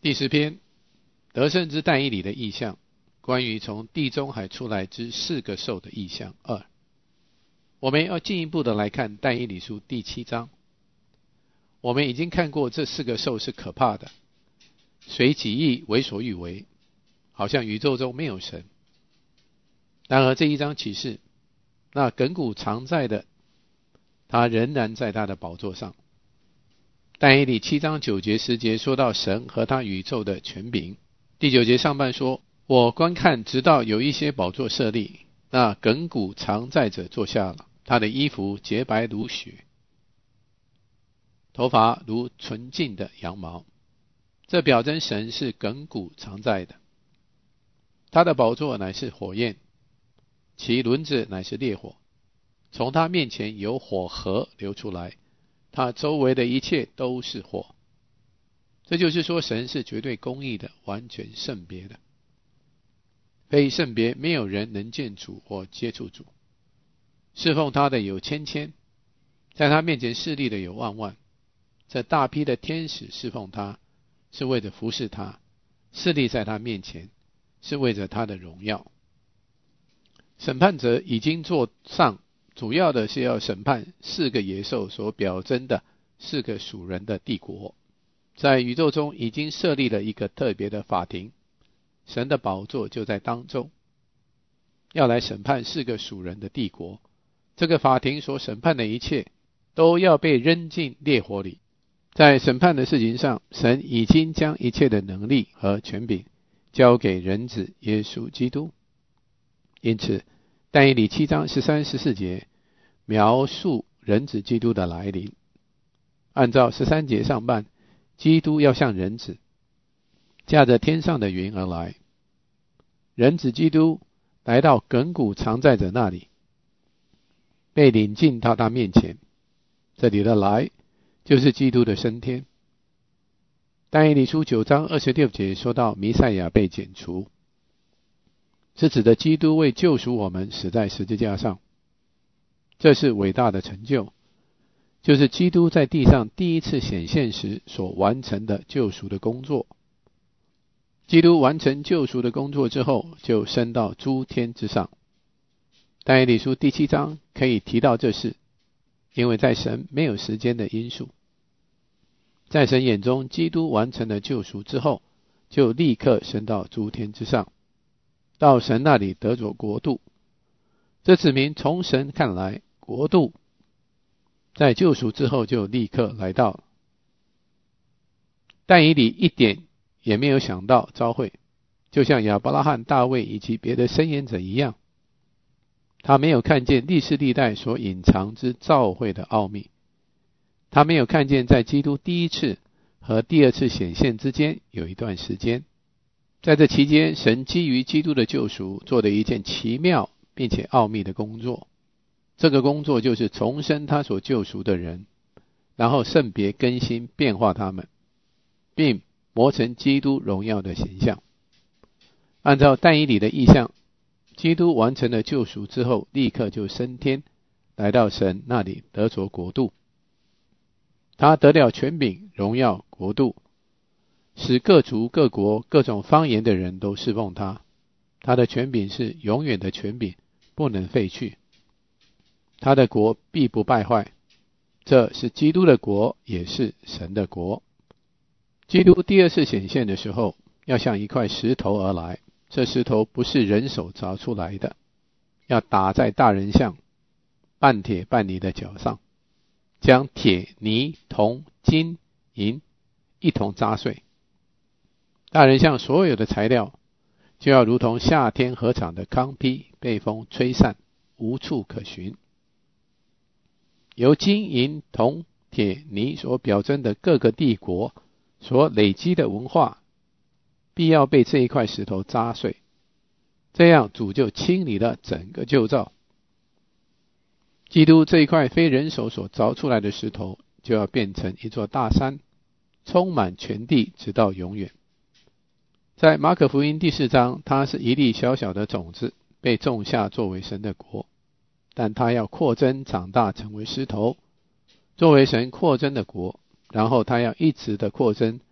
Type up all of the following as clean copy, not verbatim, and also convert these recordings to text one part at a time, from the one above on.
第10篇，得胜之但以理的意象，关于从地中海出来之4个兽的意象2。我们要进一步的来看但以理书第7章。我们已经看过这4个兽是可怕的，随己意为所欲为，好像宇宙中没有神。然而这一章启示，那亘古常在的，他仍然在他的宝座上。但以理7章9节10节说到神和他宇宙的权柄。第9节上半说，我观看直到有一些宝座设立，那亘古常在者坐下了，他的衣服洁白如雪，头发如纯净的羊毛。这表征神是亘古常在的。他的宝座乃是火焰，其轮子乃是烈火，从他面前有火河流出来，他周围的一切都是火。这就是说，神是绝对公义的，完全圣别的。非圣别，没有人能见主或接触主。侍奉他的有千千，在他面前侍立的有万万。这大批的天使侍奉他，是为着服侍他，侍立在他面前，是为着他的荣耀。审判者已经坐上，主要的是要审判4个野兽所表征的4个属人的帝国。在宇宙中已经设立了一个特别的法庭，神的宝座就在当中，要来审判4个属人的帝国。这个法庭所审判的一切都要被扔进烈火里。在审判的事情上，神已经将一切的能力和权柄交给人子耶稣基督。因此但以理7章13、14节描述人子基督的来临。按照13节上半，基督要像人子，驾着天上的云而来。人子基督来到亘古常在者那里，被领进到他面前。这里的来就是基督的升天。但以理书9章26节说到弥赛亚被剪除，是指的基督为救赎我们死在十字架上。这是伟大的成就，就是基督在地上第一次显现时所完成的救赎的工作。基督完成救赎的工作之后，就升到诸天之上。但以理书第7章可以提到这事，因为在神没有时间的因素。在神眼中，基督完成了救赎之后，就立刻升到诸天之上，到神那里得着国度。这指明从神看来，国度在救赎之后就立刻来到了。但以理一点也没有想到召会，就像亚伯拉罕、大卫以及别的申言者一样，他没有看见历世历代所隐藏之召会的奥秘。他没有看见在基督第一次和第二次显现之间有一段时间，在这期间，神基于基督的救赎做了一件奇妙并且奥秘的工作。这个工作就是重生他所救赎的人，然后圣别更新变化他们，并磨成基督荣耀的形象。按照但以理的意象，基督完成了救赎之后，立刻就升天，来到神那里得着国度。他得了权柄、荣耀、国度，使各族、各国、各种方言的人都侍奉他。他的权柄是永远的权柄，不能废去。他的国必不败坏，这是基督的国，也是神的国。基督第二次显现的时候，要像一块石头而来，这石头不是人手凿出来的，要打在大人像半铁半泥的脚上，将铁、泥、铜、金、银一同砸碎。大人像所有的材料就要如同夏天禾场的糠秕，被风吹散，无处可寻。由金、银、铜、铁、泥所表征的各个帝国所累积的文化，必要被这一块石头砸碎，这样主就清理了整个旧造。基督这一块非人手所凿出来的石头，就要变成一座大山，充满全地直到永远。在马可福音第4章，它是一粒小小的种子，被种下作为神的国，但它要扩增长大成为石头，作为神扩增的国，然后它要一直的扩增，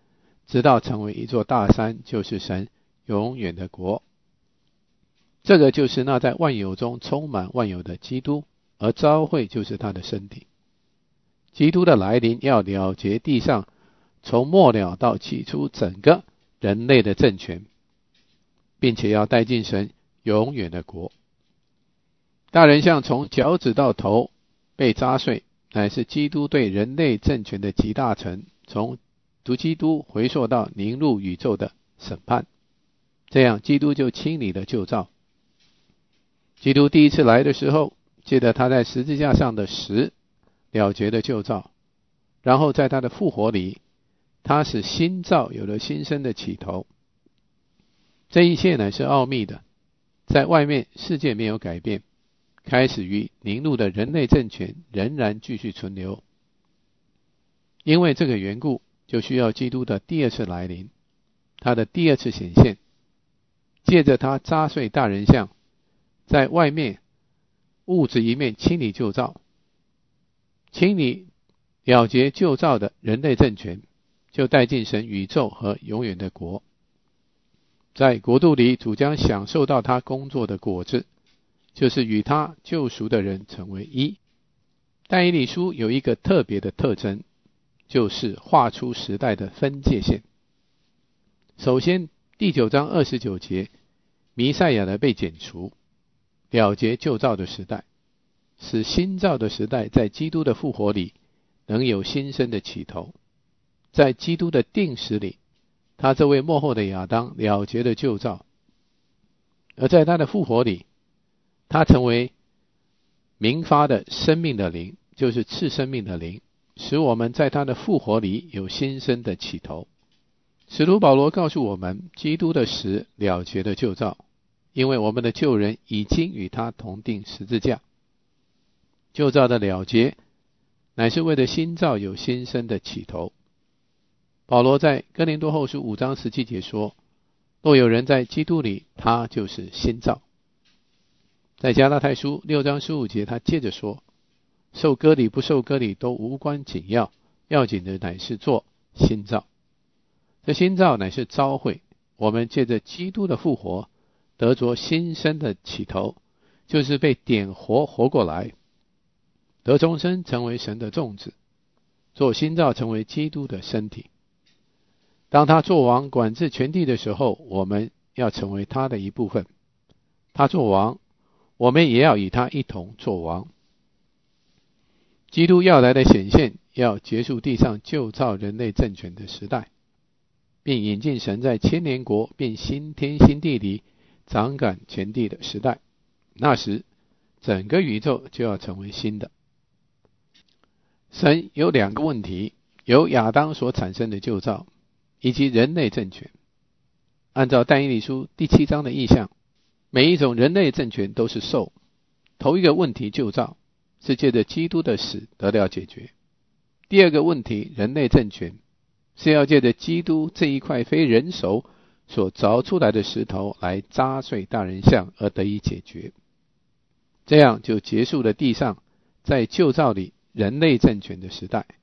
直到成为一座大山，就是神永远的国。这个就是那在万有中充满万有的基督，而召会就是他的身体。基督的来临要了结地上从末了到起初整个人类的政权，并且要带进神永远的国。大人像从脚趾到头被扎碎，乃是基督对人类政权的集大成，从读基督回溯到凝入宇宙的审判。这样基督就清理了旧造。基督第一次来的时候，借着他在十字架上的死了结了旧造，然后在他的复活里，他使新造有了新生的起头。这一切乃是奥秘的，在外面世界没有改变，开始于凝露的人类政权仍然继续存留。因为这个缘故，就需要基督的第二次来临，他的第二次显现，借着他扎碎大人像，在外面物质一面清理旧造，清理了结旧造的人类政权，就带进神宇宙和永远的国。在国度里，主将享受到他工作的果子，就是与他救赎的人成为一。但以理书有一个特别的特征，就是画出时代的分界线。首先，第9章29节，弥赛亚的被剪除，了结旧造的时代，使新造的时代在基督的复活里能有新生的起头。在基督的定时里，他这位末后的亚当了结了旧造，而在他的复活里，他成为明发的生命的灵，就是赐生命的灵，使我们在他的复活里有新生的起头。使徒保罗告诉我们，基督的死了结了旧造，因为我们的旧人已经与他同定十字架。旧造的了结乃是为了新造有新生的起头。保罗在哥林多后书5章17节说，若有人在基督里，他就是新造。在加拉太书6章15节，他接着说，受割礼不受割礼都无关紧要，要紧的乃是做新造。这新造乃是召会，我们借着基督的复活得着新生的起头，就是被点活活过来，得终身成为神的种子，做新造成为基督的身体。当他作王管治全地的时候，我们要成为他的一部分。他作王，我们也要与他一同作王。基督要来的显现，要结束地上旧造人类政权的时代，并引进神在千年国并新天新地里掌管全地的时代。那时，整个宇宙就要成为新的。神有2个问题，由亚当所产生的旧造，以及人类政权。按照但以理书第7章的意象，每一种人类政权都是兽。头一个问题旧造，是借着基督的死得了解决。第二个问题人类政权，是要借着基督这一块非人手所凿出来的石头来扎碎大人像而得以解决。这样就结束了地上在旧造里人类政权的时代。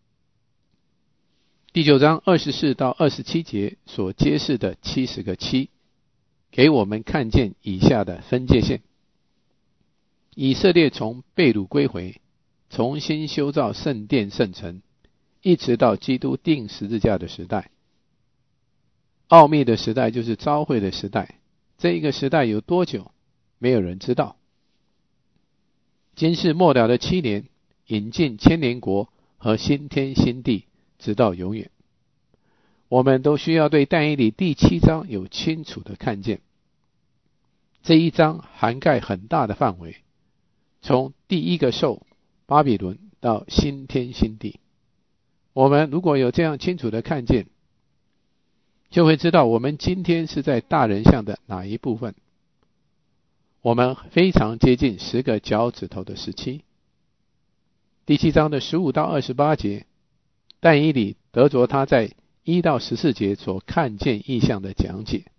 第9章24到27节所揭示的70个7，给我们看见以下的分界线。以色列从被掳归回，重新修造圣殿圣城，一直到基督钉十字架的时代。奥秘的时代就是召会的时代，这一个时代有多久，没有人知道。今世末了的7年，引进千年国和新天新地，直到永远。我们都需要对但以理第7章有清楚的看见。这一章涵盖很大的范围，从第一个兽巴比伦到新天新地。我们如果有这样清楚的看见，就会知道我们今天是在大人像的哪一部分。我们非常接近10个脚趾头的时期。第7章的15到28节，但以理得着他在1到14节所看见异象的讲解。